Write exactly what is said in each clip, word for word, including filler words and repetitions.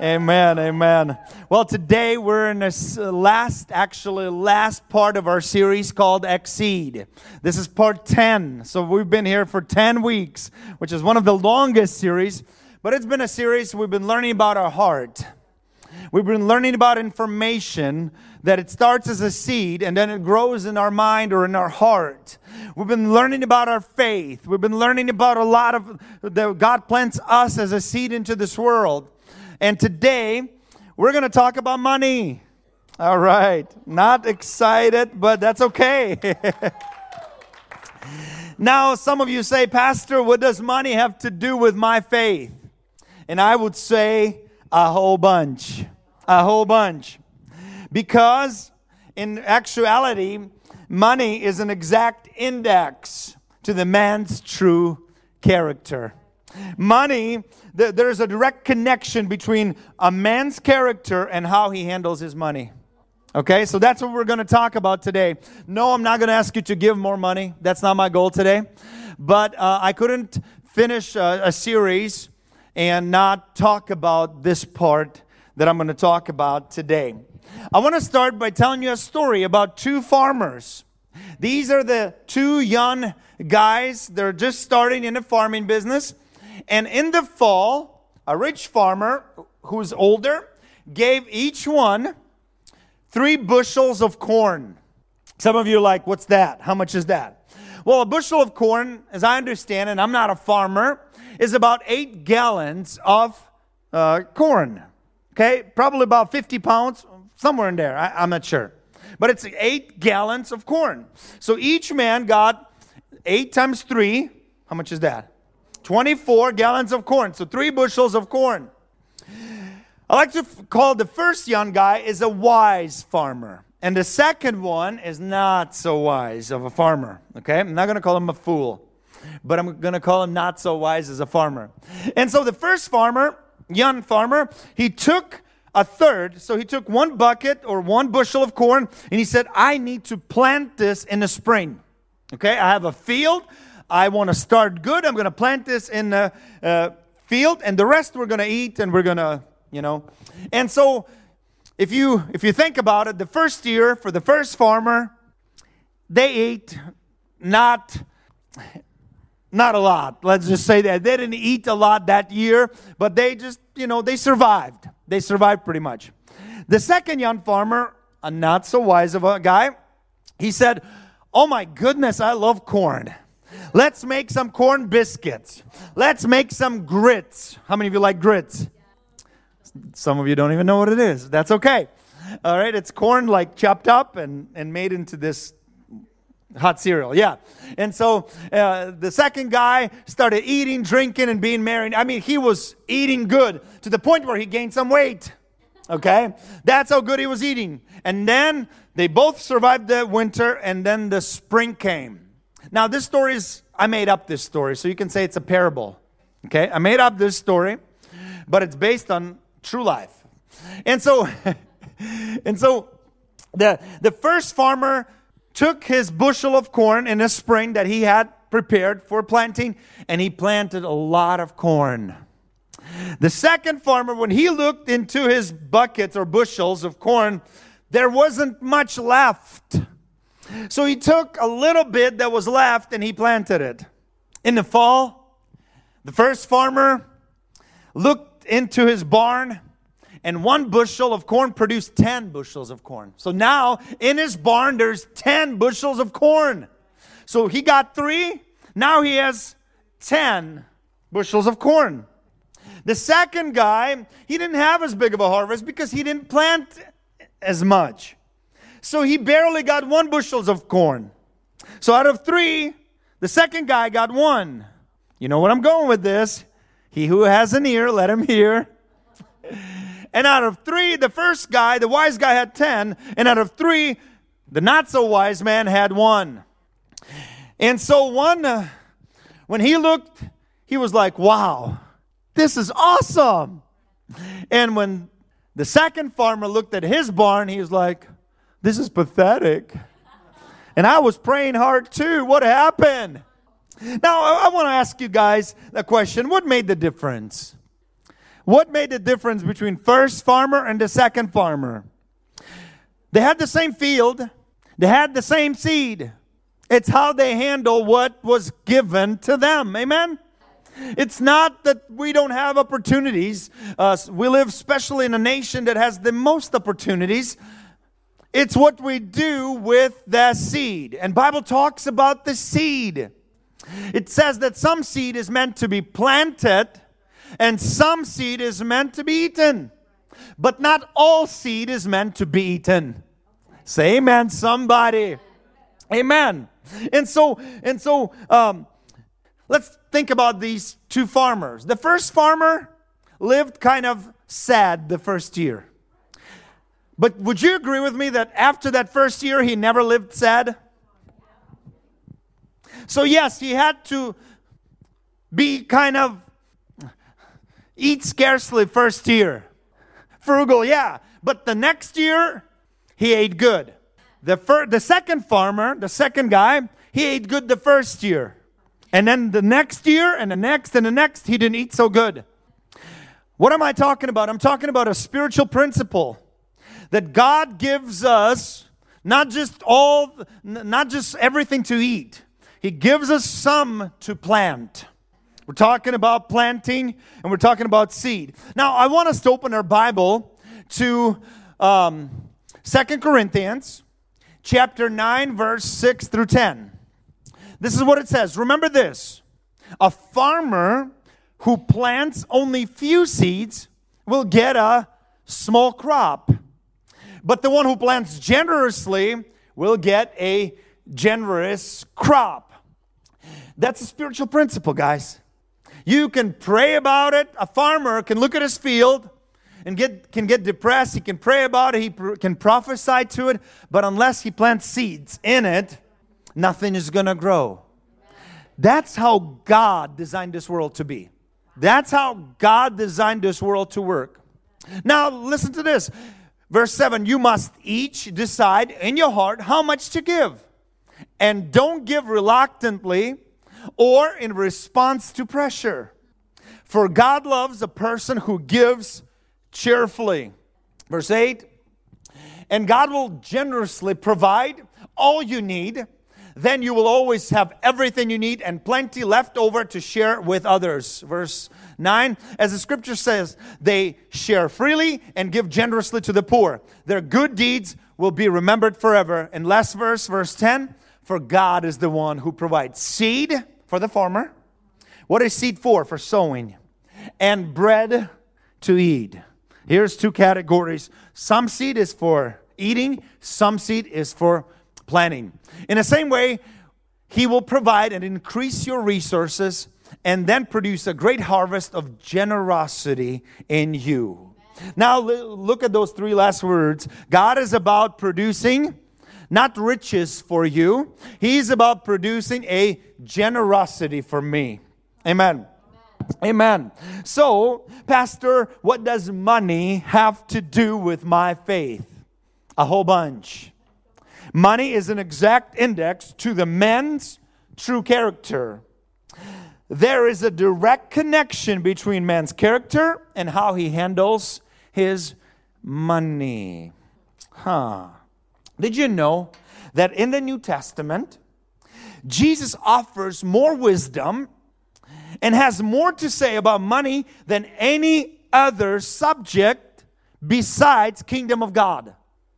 Amen, amen. Well, today we're in this last, actually last part of our series called Exceed. This is part ten. So we've been here for ten weeks, which is one of the longest series. But it's been a series we've been learning about our heart. We've been learning about information that it starts as a seed and then it grows in our mind or in our heart. We've been learning about our faith. We've been learning about a lot of that God plants us as a seed into this world. And today, we're going to talk about money. All right. Not excited, but that's okay. Now, some of you say, Pastor, what does money have to do with my faith? And I would say a whole bunch. A whole bunch. Because in actuality, money is an exact index to the man's true character. Money, th- there's a direct connection between a man's character and how he handles his money. Okay, so that's what we're going to talk about today. No, I'm not going to ask you to give more money. That's not my goal today. But uh, I couldn't finish a, a series and not talk about this part that I'm going to talk about today. I want to start by telling you a story about two farmers. These are the two young guys. They're just starting in the farming business. And in the fall, a rich farmer who's older gave each one three bushels of corn. Some of you are like, what's that? How much is that? Well, a bushel of corn, as I understand, and I'm not a farmer, is about eight gallons of uh, corn. Okay, probably about fifty pounds, somewhere in there. I, I'm not sure. But it's eight gallons of corn. So each man got eight times three. How much is that? twenty-four gallons of corn. So three bushels of corn. I like to f- call the first young guy is a wise farmer. And the second one is not so wise of a farmer. Okay? I'm not going to call him a fool. But I'm going to call him not so wise as a farmer. And so the first farmer, young farmer, he took a third. So he took one bucket or one bushel of corn. And he said, I need to plant this in the spring. Okay? I have a field. I want to start good. I'm going to plant this in the uh, field, and the rest we're going to eat, and we're going to, you know. And so, if you if you think about it, the first year for the first farmer, they ate not not a lot. Let's just say that they didn't eat a lot that year, but they just, you know, they survived. They survived pretty much. The second young farmer, a not so wise of a guy, he said, "Oh my goodness, I love corn. Let's make some corn biscuits. Let's make some grits." How many of you like grits? Some of you don't even know what it is. That's okay. All right, it's corn like chopped up and, and made into this hot cereal. Yeah. And so uh, the second guy started eating, drinking, and being merry. I mean, he was eating good to the point where he gained some weight. Okay? That's how good he was eating. And then they both survived the winter, and then the spring came. Now, this story is, I made up this story, so you can say it's a parable. Okay? I made up this story, but it's based on true life. And so, and so the, the first farmer took his bushel of corn in the spring that he had prepared for planting, and he planted a lot of corn. The second farmer, when he looked into his buckets or bushels of corn, there wasn't much left. So he took a little bit that was left and he planted it. In the fall, the first farmer looked into his barn, and one bushel of corn produced ten bushels of corn. So now in his barn there's ten bushels of corn. So he got three, now he has ten bushels of corn. The second guy, he didn't have as big of a harvest because he didn't plant as much. So he barely got one bushels of corn. So out of three, the second guy got one. You know where I'm going with this. He who has an ear, let him hear. And out of three, the first guy, the wise guy, had ten. And out of three, the not so wise man had one. And so one, uh, when he looked, he was like, wow, this is awesome. And when the second farmer looked at his barn, he was like, this is pathetic. And I was praying hard too. What happened? Now, I, I want to ask you guys a question. What made the difference? What made the difference between first farmer and the second farmer? They had the same field. They had the same seed. It's how they handle what was given to them. Amen? It's not that we don't have opportunities. Uh, we live especially in a nation that has the most opportunities. It's what we do with that seed. And Bible talks about the seed. It says that some seed is meant to be planted and some seed is meant to be eaten. But not all seed is meant to be eaten. Say amen, somebody. Amen. And so, and so, um, let's think about these two farmers. The first farmer lived kind of sad the first year. But would you agree with me that after that first year, he never lived sad? So yes, he had to be kind of eat scarcely first year. Frugal, yeah. But the next year, he ate good. The fir- the second farmer, the second guy, he ate good the first year. And then the next year, and the next, and the next, he didn't eat so good. What am I talking about? I'm talking about a spiritual principle that God gives us, not just all, not just everything to eat. He gives us some to plant. We're talking about planting, and we're talking about seed. Now, I want us to open our Bible to um, Second Corinthians chapter nine, verse six through ten. This is what it says. Remember this. A farmer who plants only few seeds will get a small crop. But the one who plants generously will get a generous crop. That's a spiritual principle, guys. You can pray about it. A farmer can look at his field and get can get depressed. He can pray about it. He pr- can prophesy to it. But unless he plants seeds in it, nothing is going to grow. That's how God designed this world to be. That's how God designed this world to work. Now, listen to this. Verse seven, you must each decide in your heart how much to give. And don't give reluctantly or in response to pressure. For God loves a person who gives cheerfully. Verse eight, and God will generously provide all you need. Then you will always have everything you need and plenty left over to share with others. Verse nine, as the scripture says, they share freely and give generously to the poor. Their good deeds will be remembered forever. And last verse, verse ten, for God is the one who provides seed for the farmer. What is seed for? For sowing. And bread to eat. Here's two categories. Some seed is for eating. Some seed is for planting. In the same way, He will provide and increase your resources and then produce a great harvest of generosity in you. Now look at those three last words. God is about producing not riches for you. He's about producing a generosity for me. Amen. Amen. So, Pastor, what does money have to do with my faith? A whole bunch. Money is an exact index to the man's true character. There is a direct connection between man's character and how he handles his money. Huh. Did you know that in the New Testament, Jesus offers more wisdom and has more to say about money than any other subject besides kingdom of God?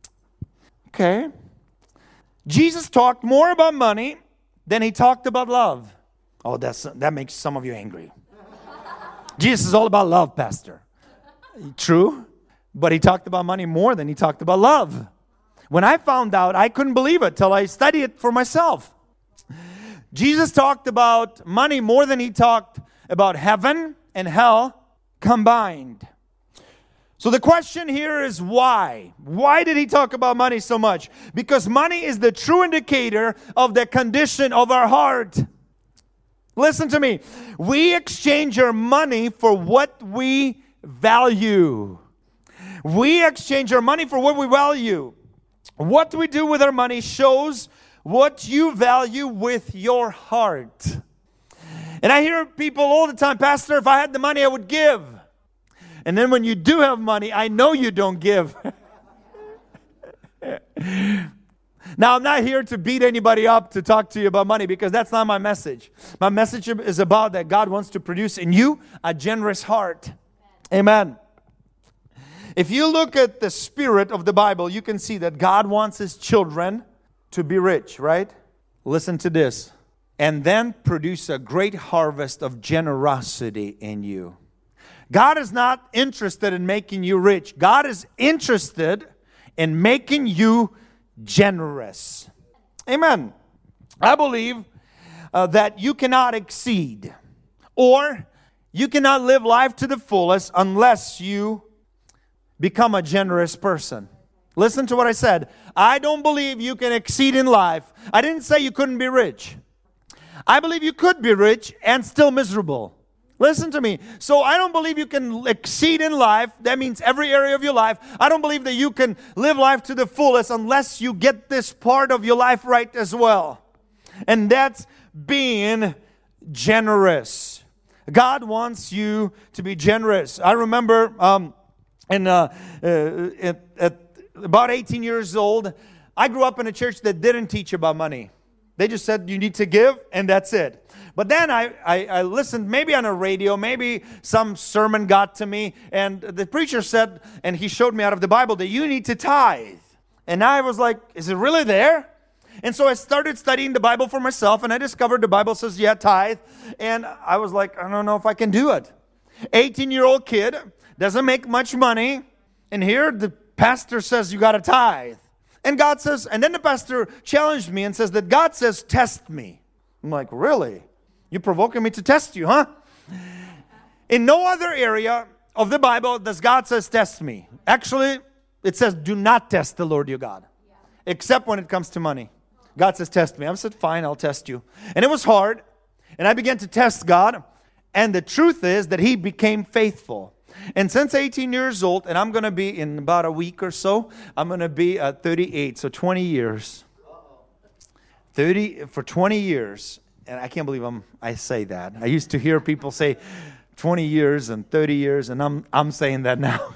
Okay. Jesus talked more about money than he talked about love. Oh, that's, that makes some of you angry. Jesus is all about love, Pastor. True, but he talked about money more than he talked about love. When I found out, I couldn't believe it till I studied it for myself. Jesus talked about money more than he talked about heaven and hell combined. So the question here is why? Why did he talk about money so much? Because money is the true indicator of the condition of our heart. Listen to me. We exchange our money for what we value. We exchange our money for what we value. What we do with our money shows what you value with your heart. And I hear people all the time, Pastor, if I had the money, I would give. And then when you do have money, I know you don't give. Now, I'm not here to beat anybody up to talk to you about money, because that's not my message. My message is about that God wants to produce in you a generous heart. Amen. If you look at the spirit of the Bible, you can see that God wants His children to be rich, right? Listen to this. And then produce a great harvest of generosity in you. God is not interested in making you rich. God is interested in making you generous. Amen. I believe uh, that you cannot exceed, or you cannot live life to the fullest unless you become a generous person. Listen to what I said. I don't believe you can exceed in life. I didn't say you couldn't be rich. I believe you could be rich and still miserable. Listen to me. So I don't believe you can exceed in life. That means every area of your life. I don't believe that you can live life to the fullest unless you get this part of your life right as well. And that's being generous. God wants you to be generous. I remember um, in, uh, uh, at, at about eighteen years old, I grew up in a church that didn't teach about money. They just said you need to give, and that's it. But then I, I, I listened, maybe on a radio, maybe some sermon got to me, and the preacher said, and he showed me out of the Bible, that you need to tithe. And I was like, is it really there? And so I started studying the Bible for myself, and I discovered the Bible says, yeah, tithe. And I was like, I don't know if I can do it. eighteen-year-old kid, doesn't make much money, and here the pastor says you got to tithe. And God says, and then the pastor challenged me and says that God says, test me. I'm like, really? You're provoking me to test you, huh? In no other area of the Bible does God says, test me. Actually, it says, do not test the Lord your God. Yeah. Except when it comes to money. God says, test me. I said, fine, I'll test you. And it was hard. And I began to test God. And the truth is that He became faithful. And since eighteen years old, and I'm going to be in about a week or so, I'm going to be uh, thirty-eight, so twenty years. thirty for twenty years. And I can't believe I'm, I say that. I used to hear people say twenty years and thirty years, and I'm I'm saying that now.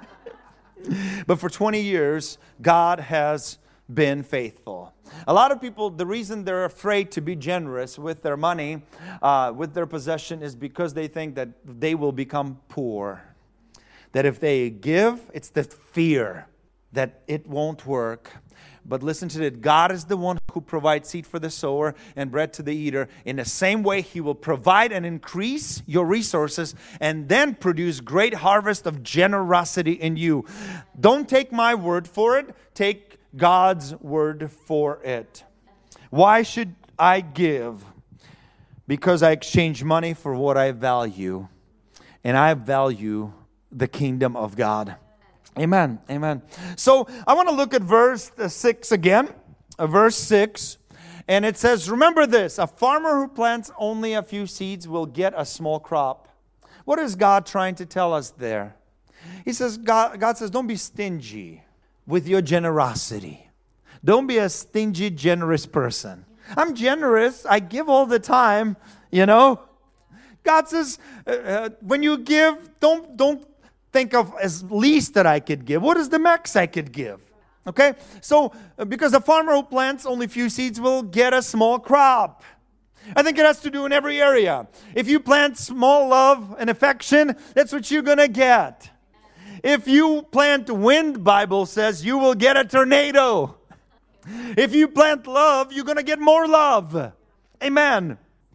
But for twenty years, God has been faithful. A lot of people, the reason they're afraid to be generous with their money, uh, with their possession, is because they think that they will become poor. That if they give, it's the fear that it won't work. But listen to it. God is the one who provides seed for the sower and bread to the eater. In the same way, He will provide and increase your resources and then produce great harvest of generosity in you. Don't take my word for it. Take God's word for it. Why should I give? Because I exchange money for what I value. And I value the kingdom of God. Amen. Amen. So I want to look at verse six again. Uh, verse six. And it says, remember this, a farmer who plants only a few seeds will get a small crop. What is God trying to tell us there? He says, God, God says, don't be stingy with your generosity. Don't be a stingy, generous person. I'm generous. I give all the time, you know. God says, uh, uh, when you give, don't, don't think of as least that I could give. What is the max I could give? Okay? So, uh, because a farmer who plants only few seeds will get a small crop. I think it has to do in every area. If you plant small love and affection, that's what you're going to get. If you plant wind, Bible says, you will get a tornado. If you plant love, you're going to get more love. Amen.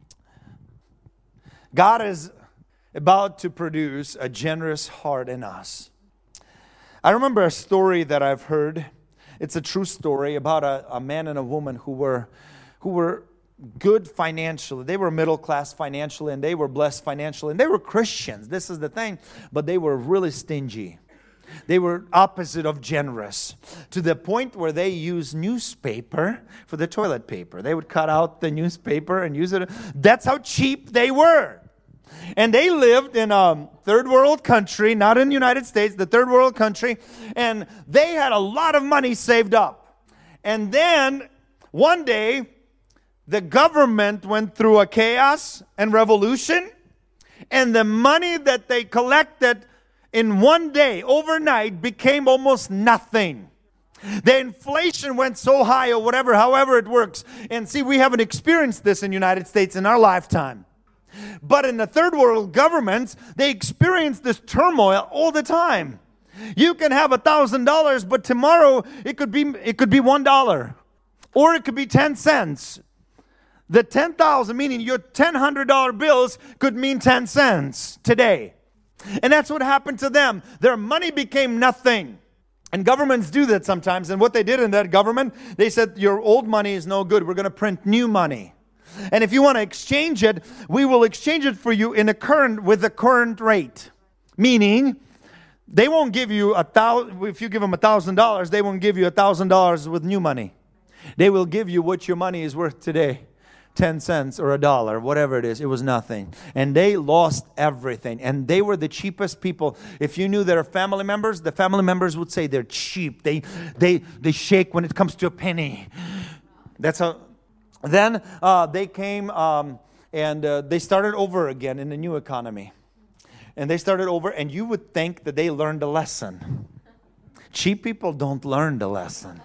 God is about to produce a generous heart in us. I remember a story that I've heard. It's a true story about a, a man and a woman who were who were good financially. They were middle class financially, and they were blessed financially, and they were Christians. This is the thing. But they were really stingy. They were opposite of generous, to the point where they used newspaper for the toilet paper. They would cut out the newspaper and use it. That's how cheap they were. And they lived in a third world country, not in the United States, the third world country, and they had a lot of money saved up. And then one day, the government went through a chaos and revolution, and the money that they collected in one day, overnight, became almost nothing. The inflation went so high or whatever, however it works. And see, we haven't experienced this in the United States in our lifetime. But in the third world governments, they experience this turmoil all the time. You can have a thousand dollars, but tomorrow it could be it could be one dollar, or it could be ten cents. The ten thousand, meaning your ten hundred dollar bills, could mean ten cents today, and that's what happened to them. Their money became nothing, and governments do that sometimes. And what they did in that government, they said your old money is no good. We're going to print new money. And if you want to exchange it, we will exchange it for you in a current with the current rate. Meaning, they won't give you a thousand. If you give them a thousand dollars, they won't give you a thousand dollars with new money. They will give you what your money is worth today, ten cents or a dollar, whatever it is. It was nothing, and they lost everything. And they were the cheapest people. If you knew their family members, the family members would say they're cheap. They they they shake when it comes to a penny. That's how. Then uh, they came um, and uh, they started over again in the new economy. And they started over, and you would think that they learned a lesson. Cheap people don't learn the lesson.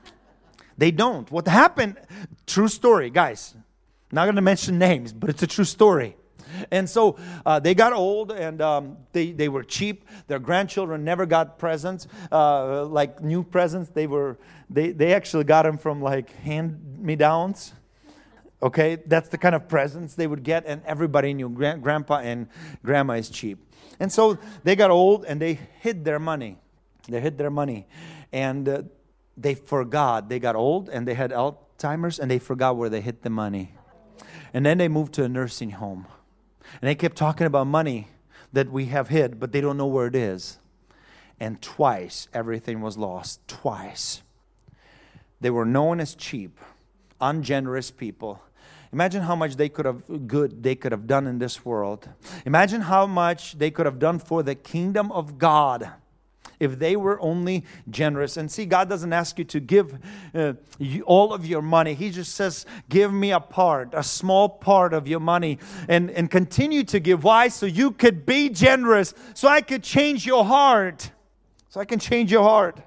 They don't. What happened, true story, guys. Not going to mention names, but it's a true story. And so uh, they got old, and um, they, they were cheap. Their grandchildren never got presents, uh, like new presents. They were they, they actually got them from like hand-me-downs. Okay, that's the kind of presents they would get, and everybody knew Grand, grandpa and grandma is cheap. And so they got old, and they hid their money. They hid their money, and uh, they forgot. They got old, and they had Alzheimer's, and they forgot where they hid the money. And then they moved to a nursing home, and they kept talking about money that we have hid, but they don't know where it is. And twice, everything was lost. Twice. They were known as cheap, ungenerous people. Imagine how much they could have good they could have done in this world. Imagine how much they could have done for the kingdom of God if they were only generous. And see, God doesn't ask you to give uh, you, all of your money. He just says, give me a part, a small part of your money, and, and continue to give. Why? So you could be generous, so I could change your heart. So I can change your heart.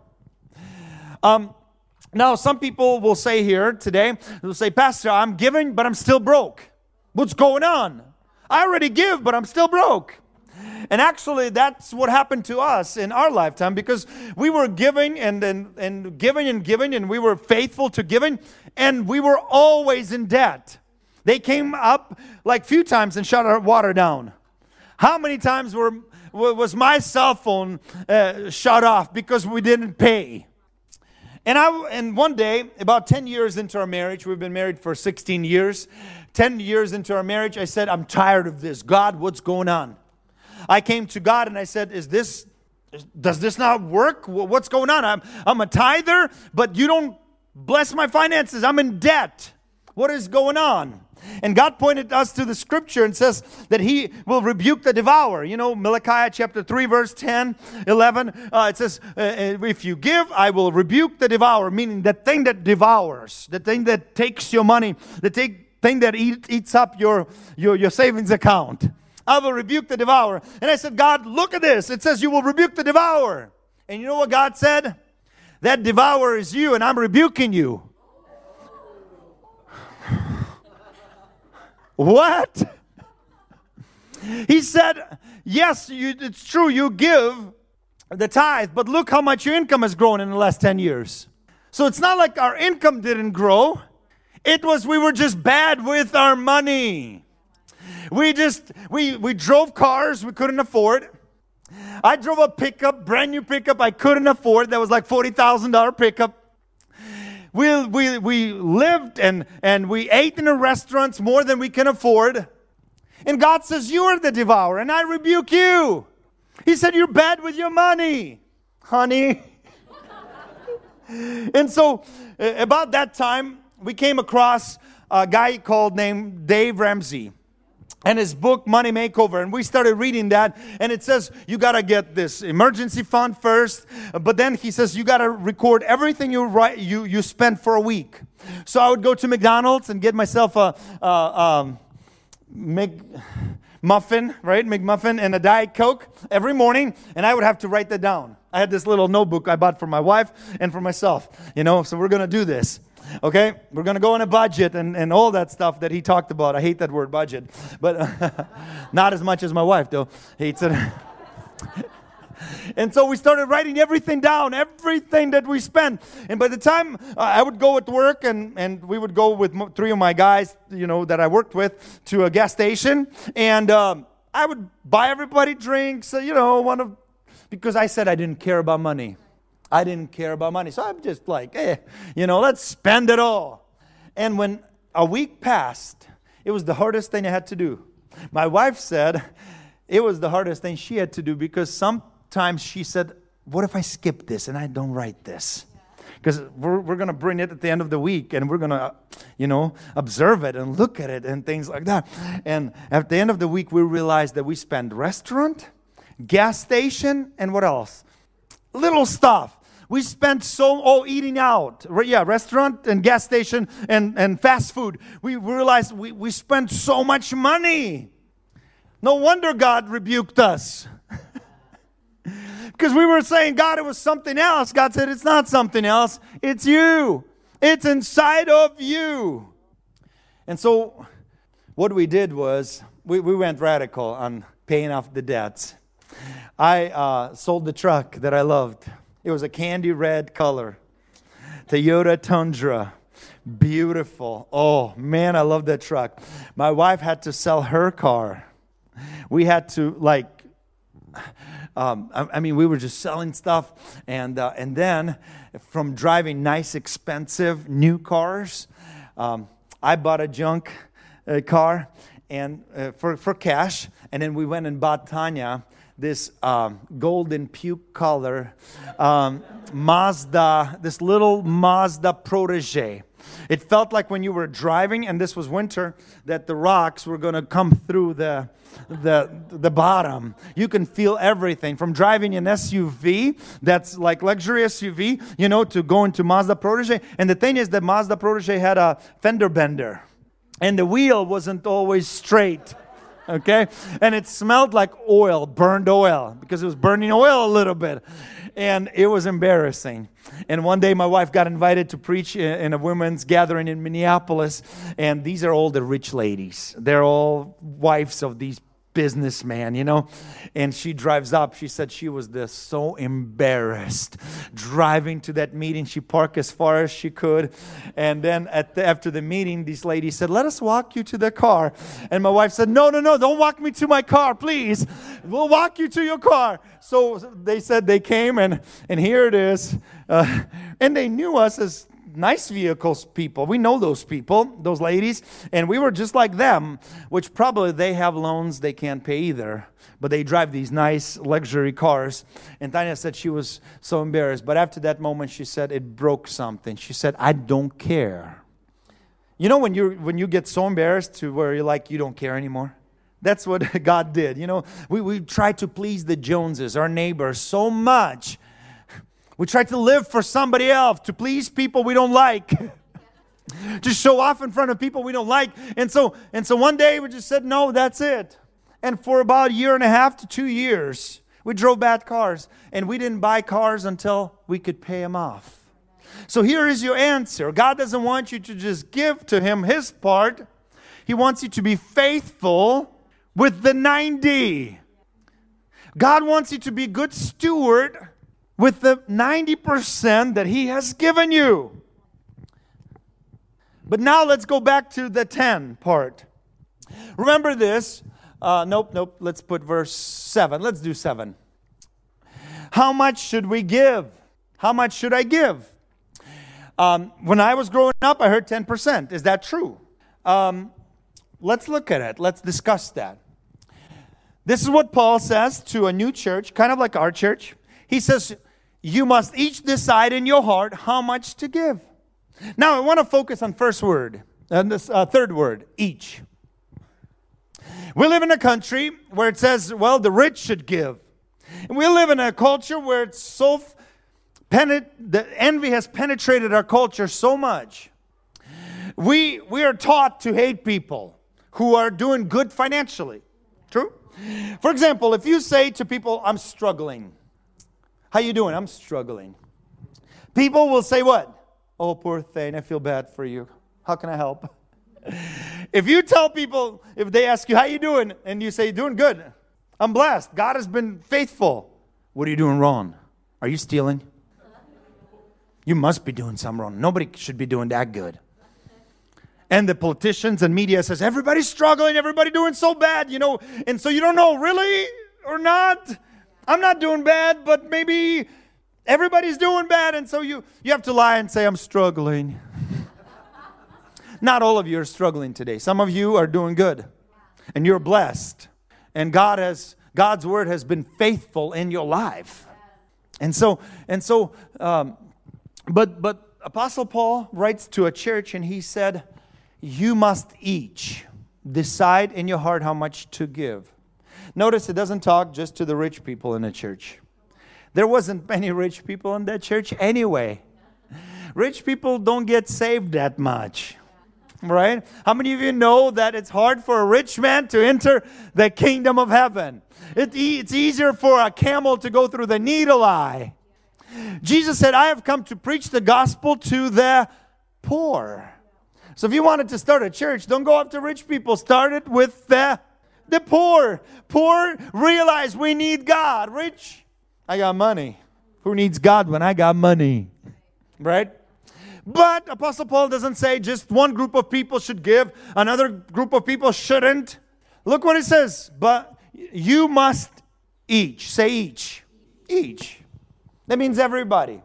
Um. Now, some people will say here today, they'll say, Pastor, I'm giving, but I'm still broke. What's going on? I already give, but I'm still broke. And actually, that's what happened to us in our lifetime, because we were giving and, and, and giving and giving, and we were faithful to giving, and we were always in debt. They came up like a few times and shut our water down. How many times were was my cell phone uh, shut off because we didn't pay? And I and one day, about ten years into our marriage, we've been married for sixteen years. ten years into our marriage, I said, I'm tired of this. God, what's going on? I came to God and I said, is this, does this not work? What's going on? I'm, I'm a tither, but you don't bless my finances. I'm in debt. What is going on? And God pointed us to the scripture and says that He will rebuke the devourer. You know, Malachi chapter three, verse ten, eleven. Uh, it says, uh, if you give, I will rebuke the devourer. Meaning the thing that devours, the thing that takes your money, the take, thing that eat, eats up your, your, your savings account. I will rebuke the devourer. And I said, God, look at this. It says you will rebuke the devourer. And you know what God said? That devourer is you, and I'm rebuking you. What? He said, yes, you, it's true, you give the tithe, but look how much your income has grown in the last ten years. So it's not like our income didn't grow. It was we were just bad with our money. We just, we, we drove cars we couldn't afford. I drove a pickup, brand new pickup I couldn't afford. That was like forty thousand dollars pickup. We, we, we lived and, and we ate in the restaurants more than we can afford. And God says, you are the devourer, and I rebuke you. He said, you're bad with your money, honey. And so, uh, about that time, we came across a guy called named Dave Ramsey. And his book, Money Makeover. And we started reading that. And it says, you got to get this emergency fund first. But then he says, you got to record everything you write, you, you spend for a week. So I would go to McDonald's and get myself a, a um, Mc, muffin, right? McMuffin and a Diet Coke every morning, and I would have to write that down. I had this little notebook I bought for my wife and for myself, you know, so we're going to do this. Okay, we're going to go on a budget and, and all that stuff that he talked about. I hate that word budget, but not as much as my wife, though, hates it. And so we started writing everything down, everything that we spent. And by the time uh, I would go at work, and, and we would go with mo- three of my guys, you know, that I worked with, to a gas station. And um, I would buy everybody drinks, uh, you know, one of, because I said I didn't care about money. I didn't care about money. So I'm just like, eh, you know, let's spend it all. And when a week passed, it was the hardest thing I had to do. My wife said it was the hardest thing she had to do, because sometimes she said, what if I skip this and I don't write this? Because we're, we're going to bring it at the end of the week, and we're going to, you know, observe it and look at it and things like that. And at the end of the week, we realized that we spent restaurant, gas station, and what else? Little stuff. We spent so, oh, eating out. Yeah, restaurant and gas station and, and fast food. We realized we, we spent so much money. No wonder God rebuked us. Because we were saying, God, it was something else. God said, it's not something else. It's you. It's inside of you. And so what we did was we, we went radical on paying off the debts. I uh, sold the truck that I loved. It was a candy red color. Toyota Tundra. Beautiful. Oh, man, I love that truck. My wife had to sell her car. We had to, like, um, I, I mean, we were just selling stuff. And, uh, and then from driving nice, expensive, new cars, um, I bought a junk uh, car and uh, for, for cash. And then we went and bought Tanya this um, golden puke color um, Mazda, this little Mazda Protege. It felt like when you were driving, and this was winter, that the rocks were going to come through the, the, the bottom. You can feel everything. From driving an S U V, that's like luxury S U V, you know, to go into Mazda Protege. And the thing is that Mazda Protege had a fender bender. And the wheel wasn't always straight. Okay? And it smelled like oil, burned oil, because it was burning oil a little bit. And it was embarrassing. And one day my wife got invited to preach in a women's gathering in Minneapolis. And these are all the rich ladies. They're all wives of these businessmen, you know. And she drives up. She said she was this, so embarrassed driving to that meeting. She parked as far as she could. And then at the, after the meeting, these ladies said, let us walk you to the car. And my wife said, no, no, no, don't walk me to my car, please. We'll walk you to your car. So they said they came, and, and here it is. Uh, and they knew us as nice vehicles people. We know those people, those ladies, and we were just like them, which probably they have loans they can't pay either, but they drive these nice luxury cars. And Tanya said she was so embarrassed, but after that moment she said it broke something. She said, I don't care. You know when you when you get so embarrassed to where you're like, you don't care anymore? That's what God did. You know, we, we try to please the Joneses, our neighbors, so much. We try to live for somebody else, to please people we don't like, to show off in front of people we don't like. And so, and so one day we just said, no, that's it. And for about a year and a half to two years, we drove bad cars. And we didn't buy cars until we could pay them off. So here is your answer. God doesn't want you to just give to Him His part. He wants you to be faithful with the ninety. God wants you to be a good steward with the ninety percent that He has given you. But now let's go back to the ten part. Remember this. Uh, nope, nope. Let's put verse seven. Let's do seven. How much should we give? How much should I give? Um, when I was growing up, I heard ten percent. Is that true? Um, let's look at it. Let's discuss that. This is what Paul says to a new church, kind of like our church. He says, you must each decide in your heart how much to give. Now, I want to focus on first word, and this uh, third word, each. We live in a country where it says, well, the rich should give. And we live in a culture where it's so, penet- the envy has penetrated our culture so much. We, we are taught to hate people who are doing good financially. True? For example, if you say to people, I'm struggling. How you doing? I'm struggling. People will say what? Oh, poor thing, I feel bad for you. How can I help? If you tell people, if they ask you, how you doing? And you say, doing good. I'm blessed. God has been faithful. What are you doing wrong? Are you stealing? You must be doing something wrong. Nobody should be doing that good. And the politicians and media says, everybody's struggling, everybody doing so bad, you know. And so you don't know, really or not? I'm not doing bad, but maybe everybody's doing bad. And so you, you have to lie and say, I'm struggling. Not all of you are struggling today. Some of you are doing good. And you're blessed. And God has, God's word has been faithful in your life. And so, and so, um, but, but Apostle Paul writes to a church and he said, you must each decide in your heart how much to give. Notice it doesn't talk just to the rich people in the church. There wasn't many rich people in that church anyway. Rich people don't get saved that much. Right? How many of you know that it's hard for a rich man to enter the kingdom of heaven? It, it's easier for a camel to go through the needle eye. Jesus said, I have come to preach the gospel to the poor. So if you wanted to start a church, don't go after rich people. Start it with the, the poor. Poor realize we need God. Rich, I got money. Who needs God when I got money? Right? But Apostle Paul doesn't say just one group of people should give, another group of people shouldn't. Look what it says. But you must each. Say each. Each. That means everybody.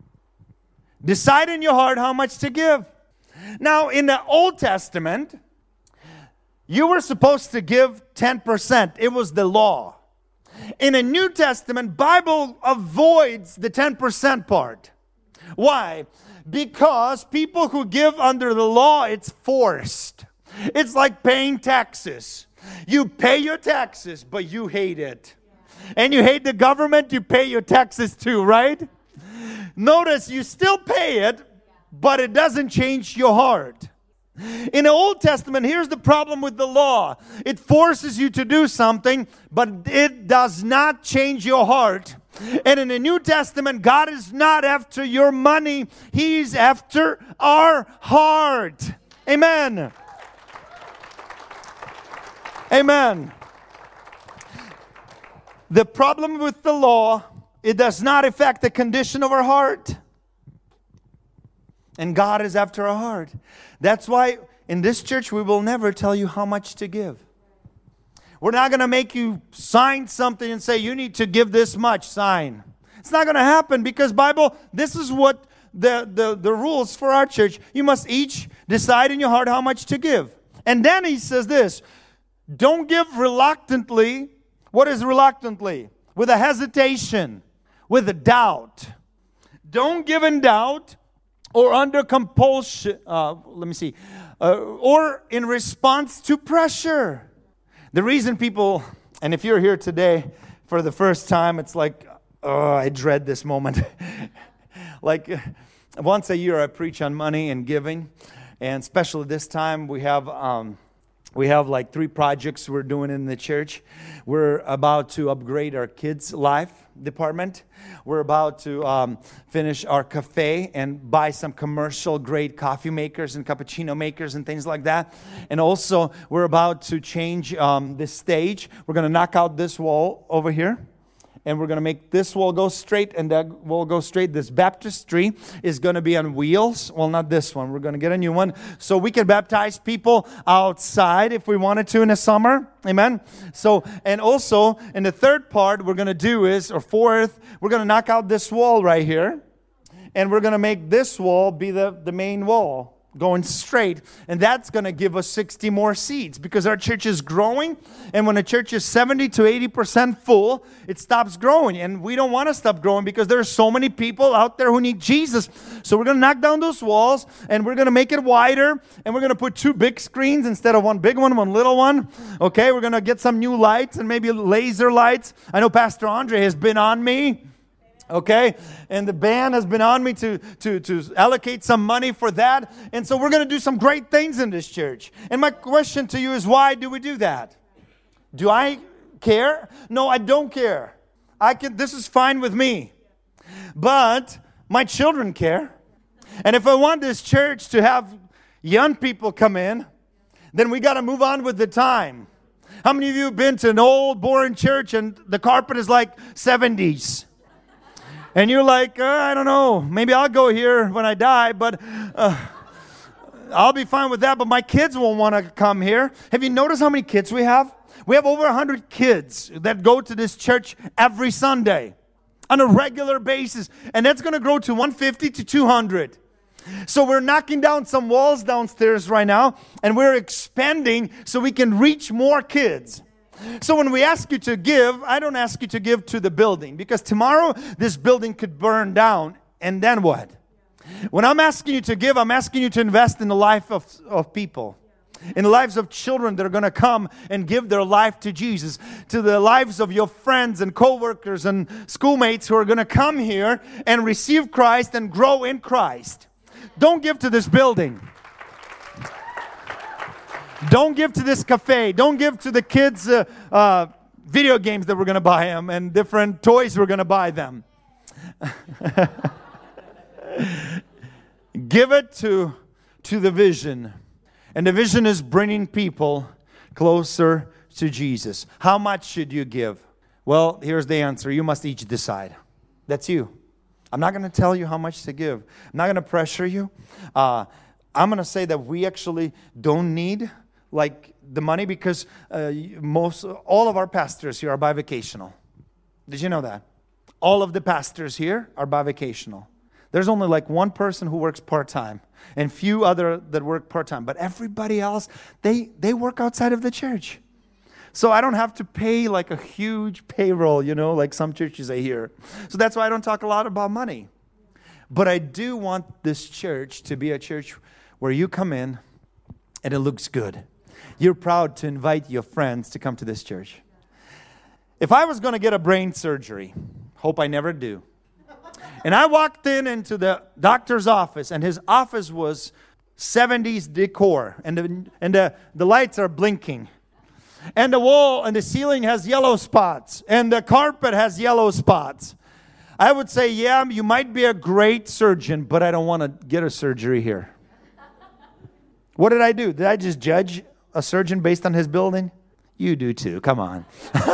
Decide in your heart how much to give. Now, in the Old Testament, you were supposed to give ten percent. It was the law. In the New Testament, Bible avoids the ten percent part. Why? Because people who give under the law, it's forced. It's like paying taxes. You pay your taxes, but you hate it. And you hate the government, you pay your taxes too, right? Notice you still pay it, but it doesn't change your heart. In the Old Testament, here's the problem with the law. It forces you to do something, but it does not change your heart. And in the New Testament, God is not after your money. He's after our heart. Amen. Amen. The problem with the law, it does not affect the condition of our heart. And God is after our heart. That's why in this church we will never tell you how much to give. We're not going to make you sign something and say you need to give this much, sign. It's not going to happen because Bible, this is what the, the, the rules for our church. You must each decide in your heart how much to give. And then he says this, don't give reluctantly. What is reluctantly? With a hesitation, with a doubt. Don't give in doubt or under compulsion, uh, let me see, uh, or in response to pressure. The reason people, and if you're here today for the first time, it's like, oh, I dread this moment. Like once a year I preach on money and giving, and especially this time we have um, we have like three projects we're doing in the church. We're about to upgrade our kids' life department. We're about to um, finish our cafe and buy some commercial grade coffee makers and cappuccino makers and things like that. And also we're about to change um, this stage. We're going to knock out this wall over here. And we're going to make this wall go straight and that wall go straight. This baptistry is going to be on wheels. Well, not this one. We're going to get a new one. So we can baptize people outside if we wanted to in the summer. Amen. So, and also in the third part we're going to do is, or fourth, we're going to knock out this wall right here. And we're going to make this wall be the, the main wall. Going straight, and that's going to give us sixty more seats because our church is growing, and when a church is seventy to eighty percent full, it stops growing, and we don't want to stop growing because there are so many people out there who need Jesus. So we're going to knock down those walls, and we're going to make it wider, and we're going to put two big screens instead of one big one, one little one. Okay, we're going to get some new lights and maybe laser lights. I know Pastor Andre has been on me. Okay, and the band has been on me to, to, to allocate some money for that. And so we're going to do some great things in this church. And my question to you is, why do we do that? Do I care? No, I don't care. I can. This is fine with me. But my children care. And if I want this church to have young people come in, then we got to move on with the time. How many of you have been to an old, boring church and the carpet is like seventies? And you're like, uh, I don't know, maybe I'll go here when I die, but uh, I'll be fine with that. But my kids won't want to come here. Have you noticed how many kids we have? We have over one hundred kids that go to this church every Sunday on a regular basis. And that's going to grow to one hundred fifty to two hundred. So we're knocking down some walls downstairs right now, and we're expanding so we can reach more kids. So when we ask you to give, I don't ask you to give to the building, because tomorrow this building could burn down, and then what? When I'm asking you to give, I'm asking you to invest in the life of, of people, in the lives of children that are going to come and give their life to Jesus, to the lives of your friends and co-workers and schoolmates who are going to come here and receive Christ and grow in Christ. Don't give to this building. Don't give to this cafe. Don't give to the kids uh, uh, video games that we're going to buy them and different toys we're going to buy them. Give it to, to the vision. And the vision is bringing people closer to Jesus. How much should you give? Well, here's the answer. You must each decide. That's you. I'm not going to tell you how much to give. I'm not going to pressure you. Uh, I'm going to say that we actually don't need like the money, because uh, most, all of our pastors here are bivocational. Did you know that? All of the pastors here are bivocational. There's only like one person who works part-time and few other that work part-time. But everybody else, they, they work outside of the church. So I don't have to pay like a huge payroll, you know, like some churches I hear. So that's why I don't talk a lot about money. But I do want this church to be a church where you come in and it looks good. You're proud to invite your friends to come to this church. If I was going to get a brain surgery, hope I never do, and I walked in into the doctor's office, and his office was seventies decor, and the, and the, the lights are blinking. And the wall and the ceiling has yellow spots. And the carpet has yellow spots. I would say, yeah, you might be a great surgeon, but I don't want to get a surgery here. What did I do? Did I just judge a surgeon based on his building? You do too. Come on.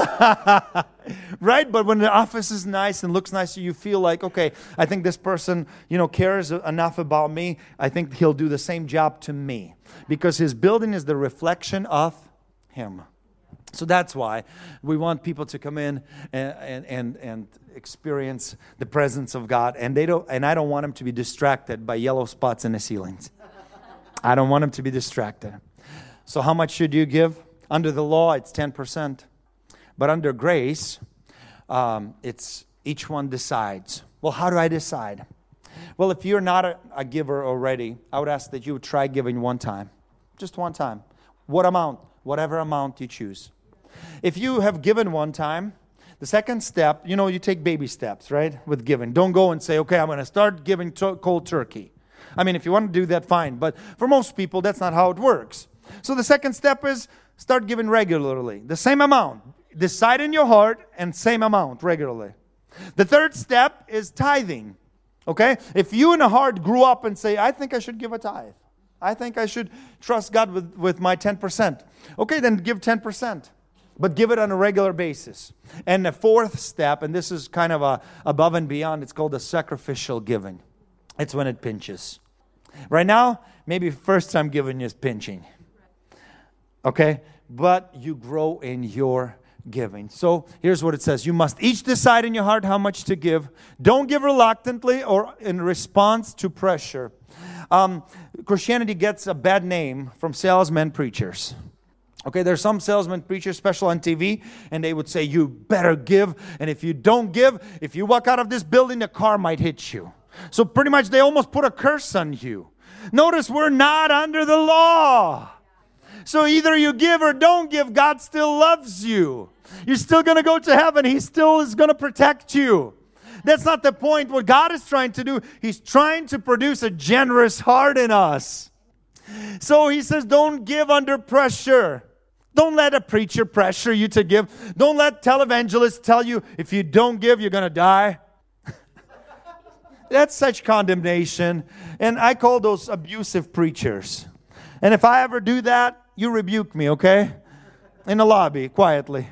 Right? But when the office is nice and looks nice, you feel like, okay, I think this person, you know, cares enough about me. I think he'll do the same job to me. Because his building is the reflection of him. So that's why we want people to come in and, and, and, and experience the presence of God. And they don't. And I don't want them to be distracted by yellow spots in the ceilings. I don't want them to be distracted. So how much should you give? Under the law, it's ten percent. But under grace, um, it's each one decides. Well, how do I decide? Well, if you're not a, a giver already, I would ask that you would try giving one time. Just one time. What amount? Whatever amount you choose. If you have given one time, the second step, you know, you take baby steps, right, with giving. Don't go and say, okay, I'm going to start giving to- cold turkey. I mean, if you want to do that, fine. But for most people, that's not how it works. So the second step is start giving regularly. The same amount. Decide in your heart and same amount regularly. The third step is tithing. Okay? If you in the heart grew up and say, I think I should give a tithe. I think I should trust God with, with my ten percent. Okay, then give ten percent. But give it on a regular basis. And the fourth step, and this is kind of a above and beyond, it's called the sacrificial giving. It's when it pinches. Right now, maybe first time giving is pinching. Okay? But you grow in your giving. So here's what it says. You must each decide in your heart how much to give. Don't give reluctantly or in response to pressure. Um, Christianity gets a bad name from salesmen preachers. Okay, there's some salesman preachers, especially on T V, and they would say, you better give, and if you don't give, if you walk out of this building, the car might hit you. So pretty much they almost put a curse on you. Notice we're not under the law. So either you give or don't give, God still loves you. You're still going to go to heaven. He still is going to protect you. That's not the point. What God is trying to do, He's trying to produce a generous heart in us. So He says, don't give under pressure. Don't let a preacher pressure you to give. Don't let televangelists tell you, if you don't give, you're going to die. That's such condemnation. And I call those abusive preachers. And if I ever do that, you rebuke me, okay? In the lobby, quietly.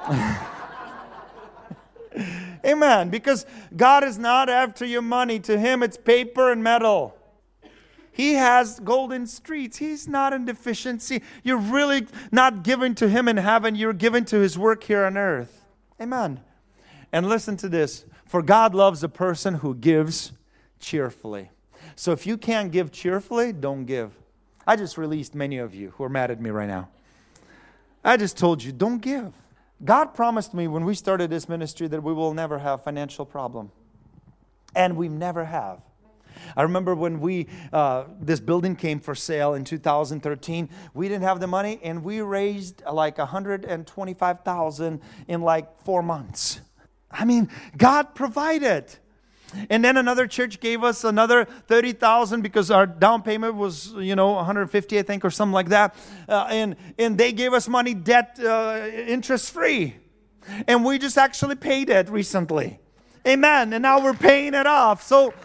Amen. Because God is not after your money. To Him, it's paper and metal. He has golden streets. He's not in deficiency. You're really not giving to Him in heaven. You're giving to His work here on earth. Amen. And listen to this. For God loves a person who gives cheerfully. So if you can't give cheerfully, don't give. I just released many of you who are mad at me right now. I just told you, don't give. God promised me when we started this ministry that we will never have financial problem. And we never have. I remember when we uh, this building came for sale in two thousand thirteen, we didn't have the money, and we raised like one hundred twenty-five thousand dollars in like four months. I mean, God provided. And then another church gave us another thirty thousand dollars because our down payment was, you know, one hundred fifty, I think, or something like that. Uh, and, and they gave us money debt uh, interest-free. And we just actually paid it recently. Amen. And now we're paying it off. So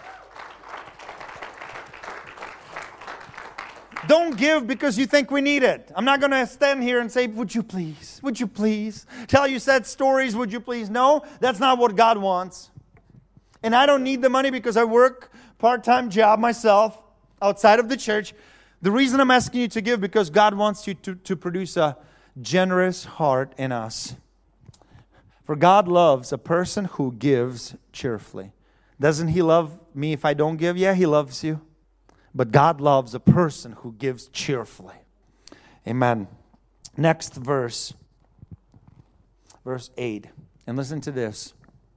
don't give because you think we need it. I'm not going to stand here and say, would you please? Would you please? Tell you sad stories, would you please? No, that's not what God wants. And I don't need the money because I work part-time job myself outside of the church. The reason I'm asking you to give because God wants you to, to produce a generous heart in us. For God loves a person who gives cheerfully. Doesn't He love me if I don't give? Yeah, He loves you. But God loves a person who gives cheerfully. Amen. Next verse. Verse eight. And listen to this.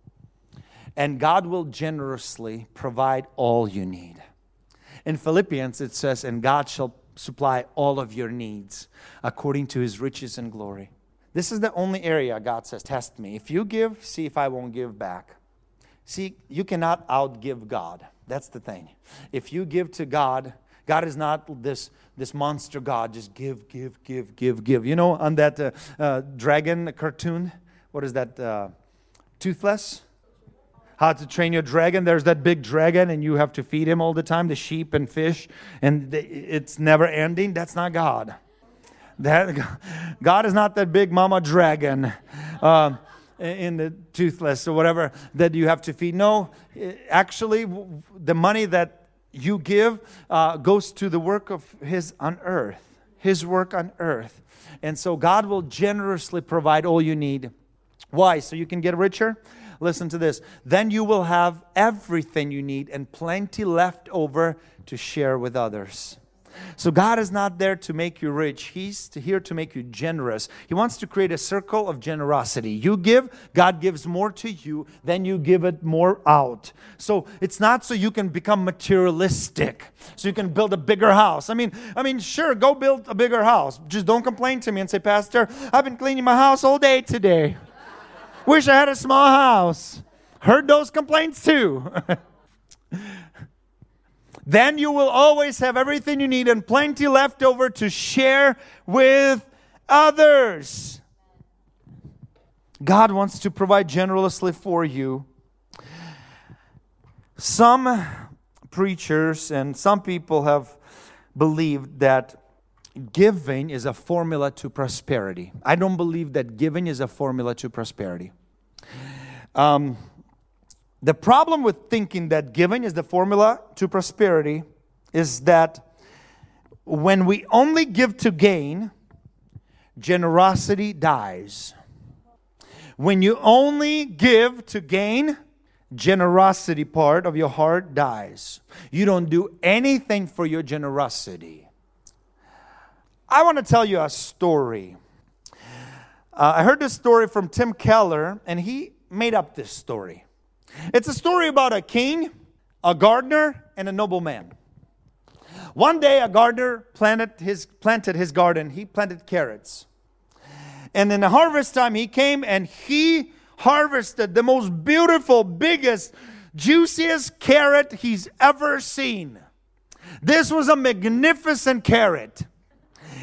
And God will generously provide all you need. In Philippians it says, and God shall supply all of your needs according to His riches and glory. This is the only area God says, test me. If you give, see if I won't give back. See, you cannot outgive God. That's the thing. If you give to God, God is not this, this monster God. Just give, give, give, give, give. You know, on that uh, uh, dragon cartoon, what is that? Uh, Toothless? How to Train Your Dragon. There's that big dragon and you have to feed him all the time, the sheep and fish, and it's never ending. That's not God. That God is not that big mama dragon uh, in the Toothless or whatever that you have to feed. No, actually, the money that you give uh, goes to the work of His on earth. His work on earth. And so God will generously provide all you need. Why? So you can get richer? Listen to this. Then you will have everything you need and plenty left over to share with others. So God is not there to make you rich. He's here to make you generous. He wants to create a circle of generosity. You give, God gives more to you, then you give it more out. So it's not so you can become materialistic, so you can build a bigger house. I mean, I mean, sure, go build a bigger house. Just don't complain to me and say, Pastor, I've been cleaning my house all day today. Wish I had a small house. Heard those complaints too. Then you will always have everything you need and plenty left over to share with others. God wants to provide generously for you. Some preachers and some people have believed that giving is a formula to prosperity. I don't believe that giving is a formula to prosperity. Um, the problem with thinking that giving is the formula to prosperity is that when we only give to gain, generosity dies. When you only give to gain, generosity part of your heart dies. You don't do anything for your generosity. I want to tell you a story. Uh, I heard this story from Tim Keller, and he made up this story. It's a story about a king, a gardener, and a nobleman. One day, a gardener planted his, planted his garden. He planted carrots. And in the harvest time, he came and he harvested the most beautiful, biggest, juiciest carrot he's ever seen. This was a magnificent carrot.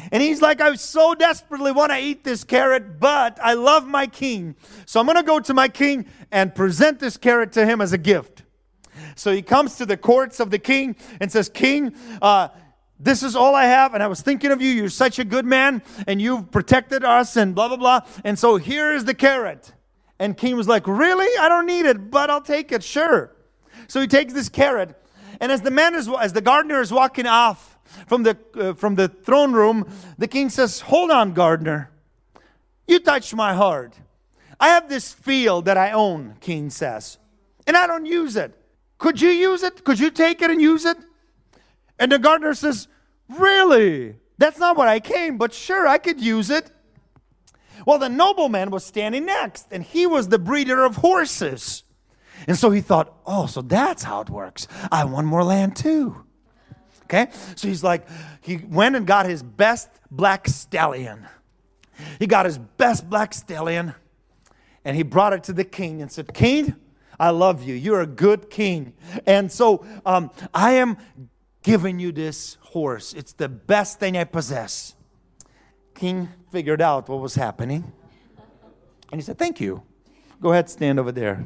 And he's like, I so desperately want to eat this carrot, but I love my king. So I'm going to go to my king and present this carrot to him as a gift. So he comes to the courts of the king and says, King, uh, this is all I have, and I was thinking of you. You're such a good man, and you've protected us, and blah, blah, blah. And so here is the carrot. And king was like, really? I don't need it, but I'll take it, sure. So he takes this carrot, and as the man is, as the gardener is walking off from the uh, from the throne room, the king says, hold on, gardener. You touched my heart. I have this field that I own, king says, and I don't use it. Could you use it? Could you take it and use it? And the gardener says, really? That's not what I came, but sure, I could use it. Well, the nobleman was standing next, and he was the breeder of horses. And so he thought, oh, so that's how it works. I want more land too. Okay? So he's like, he went and got his best black stallion. He got his best black stallion, and he brought it to the king and said, King, I love you. You're a good king. And so um, I am giving you this horse. It's the best thing I possess. King figured out what was happening. And he said, thank you. Go ahead, stand over there.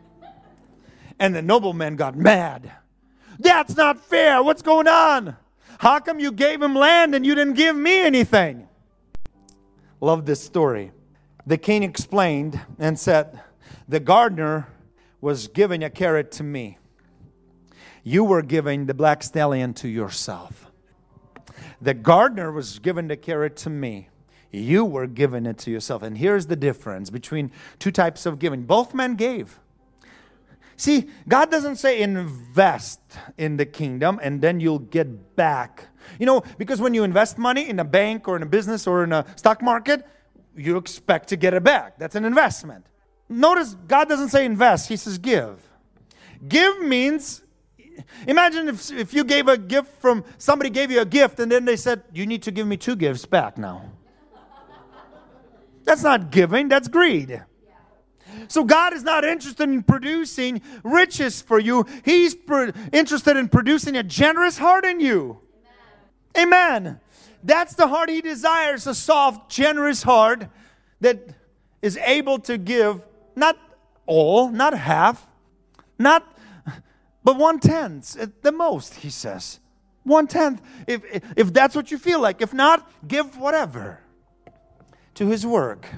And the nobleman got mad. That's not fair. What's going on? How come you gave him land and you didn't give me anything? Love this story. The king explained and said, the gardener was giving a carrot to me. You were giving the black stallion to yourself. The gardener was giving the carrot to me. You were giving it to yourself. And here's the difference between two types of giving. Both men gave. See, God doesn't say invest in the kingdom and then you'll get back. You know, because when you invest money in a bank or in a business or in a stock market, you expect to get it back. That's an investment. Notice God doesn't say invest. He says give. Give means, imagine if, if you gave a gift from, somebody gave you a gift and then they said, you need to give me two gifts back now. That's not giving, that's greed. So God is not interested in producing riches for you. He's pro- interested in producing a generous heart in you. Amen. Amen. That's the heart He desires, a soft, generous heart that is able to give not all, not half, not, but one-tenth at the most, He says. One-tenth, if, if that's what you feel like. If not, give whatever to His work.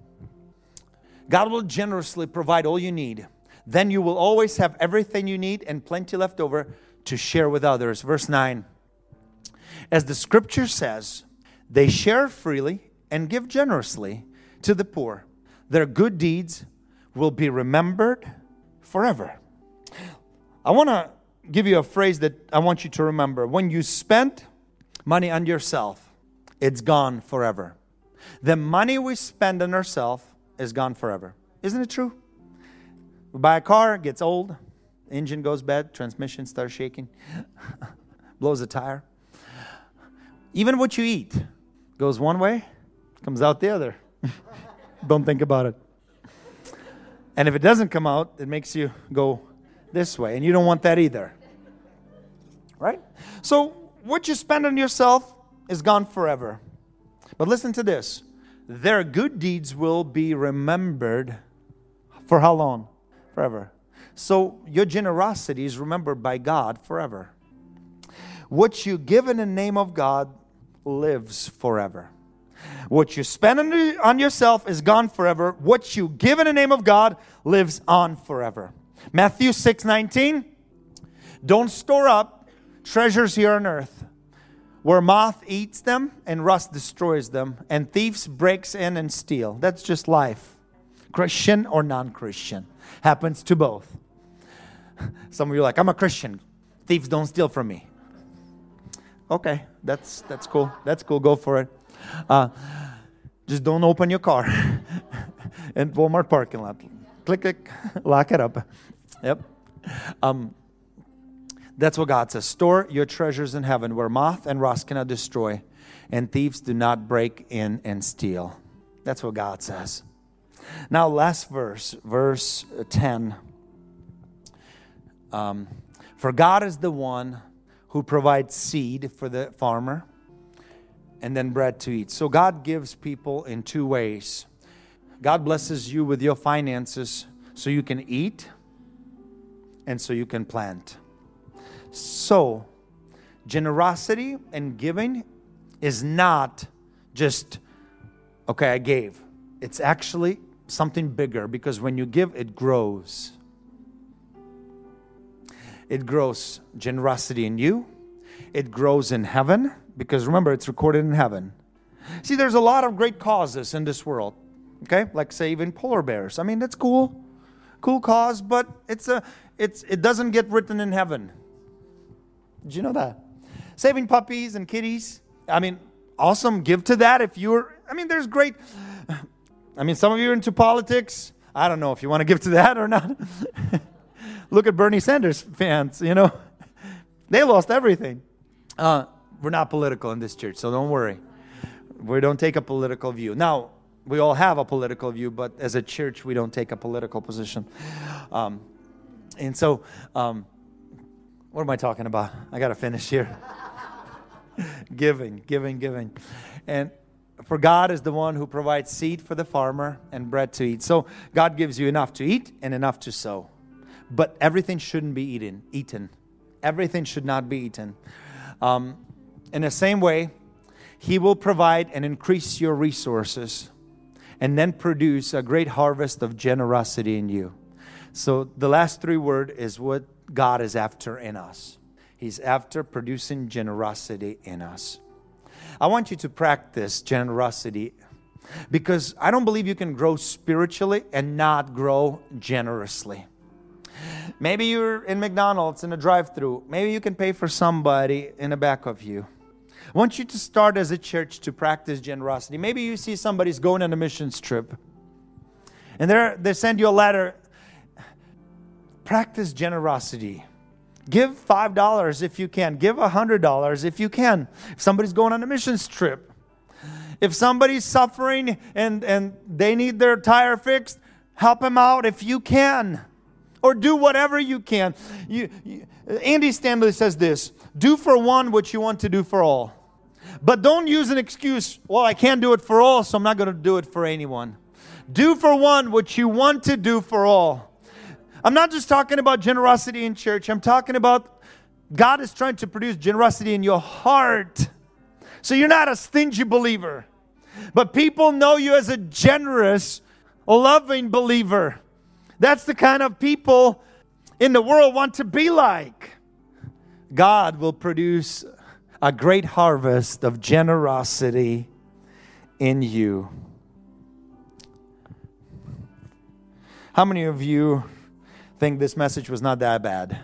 God will generously provide all you need. Then you will always have everything you need and plenty left over to share with others. Verse nine. As the scripture says, they share freely and give generously to the poor. Their good deeds will be remembered forever. I want to give you a phrase that I want you to remember. When you spend money on yourself, it's gone forever. The money we spend on ourselves is gone forever. Isn't it true? We buy a car, it gets old, engine goes bad, transmission starts shaking, blows a tire. Even what you eat goes one way, comes out the other. Don't think about it. And if it doesn't come out, it makes you go this way, and you don't want that either. Right? So what you spend on yourself is gone forever. But listen to this. Their good deeds will be remembered for how long? Forever. So your generosity is remembered by God forever. What you give in the name of God lives forever. What you spend on, on yourself is gone forever. What you give in the name of God lives on forever. Matthew six nineteen. Don't store up treasures here on earth, where moth eats them and rust destroys them, and thieves breaks in and steal. That's just life. Christian or non-Christian. Happens to both. Some of you are like, I'm a Christian. Thieves don't steal from me. Okay, that's that's cool. That's cool. Go for it. Uh, just don't open your car in Walmart parking lot. Click, click, lock it up. Yep. Um, That's what God says. Store your treasures in heaven where moth and rust cannot destroy and thieves do not break in and steal. That's what God says. Now last verse, verse ten. Um, For God is the one who provides seed for the farmer and then bread to eat. So God gives people in two ways. God blesses you with your finances so you can eat and so you can plant. So, generosity and giving is not just, okay, I gave. It's actually something bigger, because when you give, it grows. It grows generosity in you. It grows in heaven, because remember, it's recorded in heaven. See, there's a lot of great causes in this world. Okay, like saving polar bears. I mean, that's cool, cool cause, but it's a, it's it doesn't get written in heaven. Did you know that? Saving puppies and kitties. I mean, awesome. Give to that if you're. I mean, there's great. I mean, some of you are into politics. I don't know if you want to give to that or not. Look at Bernie Sanders fans. You know, they lost everything. Uh, we're not political in this church, so don't worry. We don't take a political view. Now, we all have a political view, but as a church, we don't take a political position. Um, and so, um, what am I talking about? I got to finish here. Giving, giving, giving. And for God is the one who provides seed for the farmer and bread to eat. So God gives you enough to eat and enough to sow. But everything shouldn't be eaten. Eaten. Everything should not be eaten. Um, in the same way, He will provide and increase your resources and then produce a great harvest of generosity in you. So the last three word is what God is after in us. He's after producing generosity in us. I want you to practice generosity, because I don't believe you can grow spiritually and not grow generously. Maybe you're in McDonald's in a drive-thru. Maybe you can pay for somebody in the back of you. I want you to start as a church to practice generosity. Maybe you see somebody's going on a missions trip, and they they send you a letter. Practice generosity. Give five dollars if you can. Give one hundred dollars if you can. If somebody's going on a missions trip. If somebody's suffering and, and they need their tire fixed, help them out if you can. Or do whatever you can. You, you, Andy Stanley says this: do for one what you want to do for all. But don't use an excuse, well, I can't do it for all, so I'm not going to do it for anyone. Do for one what you want to do for all. I'm not just talking about generosity in church. I'm talking about God is trying to produce generosity in your heart. So you're not a stingy believer, but people know you as a generous, loving believer. That's the kind of people in the world want to be like. God will produce a great harvest of generosity in you. How many of you think this message was not that bad?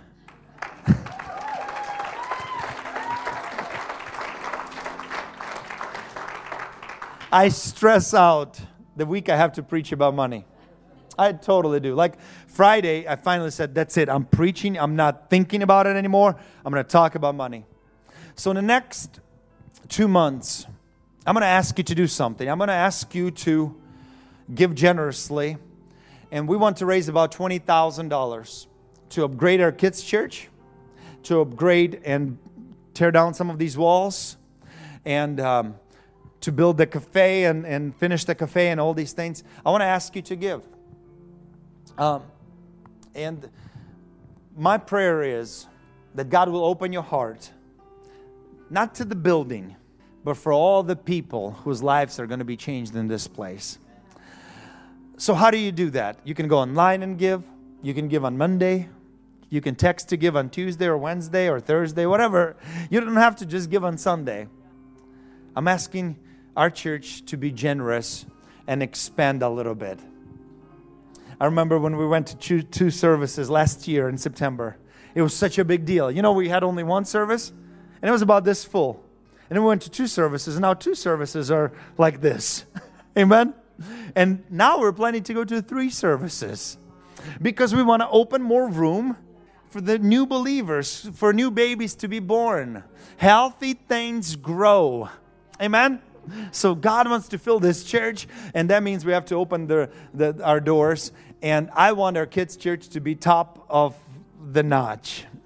I stress out the week I have to preach about money. I totally do. Like Friday, I finally said, that's it. I'm preaching. I'm not thinking about it anymore. I'm going to talk about money. So in the next two months, I'm going to ask you to do something. I'm going to ask you to give generously. And we want to raise about twenty thousand dollars to upgrade our kids' church, to upgrade and tear down some of these walls, and um, to build the cafe and, and finish the cafe and all these things. I want to ask you to give. Um, and my prayer is that God will open your heart, not to the building, but for all the people whose lives are going to be changed in this place. So how do you do that? You can go online and give. You can give on Monday. You can text to give on Tuesday or Wednesday or Thursday, whatever. You don't have to just give on Sunday. I'm asking our church to be generous and expand a little bit. I remember when we went to two, two services last year in September. It was such a big deal. You know, we had only one service, and it was about this full. And then we went to two services, and now two services are like this. Amen? And now we're planning to go to three services because we want to open more room for the new believers, for new babies to be born. Healthy things grow. Amen? So God wants to fill this church, and that means we have to open the, the, our doors. And I want our kids' church to be top of the notch.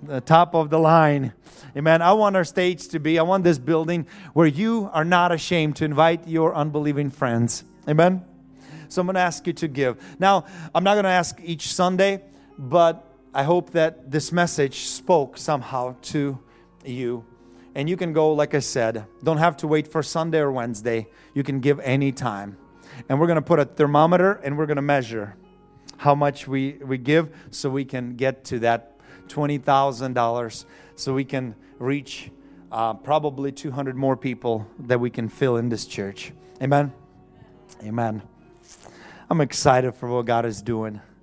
the top of the line. Amen. I want our stage to be, I want this building where you are not ashamed to invite your unbelieving friends. Amen. So I'm going to ask you to give. Now, I'm not going to ask each Sunday, but I hope that this message spoke somehow to you. And you can go, like I said, don't have to wait for Sunday or Wednesday. You can give any time. And we're going to put a thermometer and we're going to measure how much we, we give so we can get to that twenty thousand dollars, so we can reach uh, probably two hundred more people that we can fill in this church. Amen? Amen. I'm excited for what God is doing.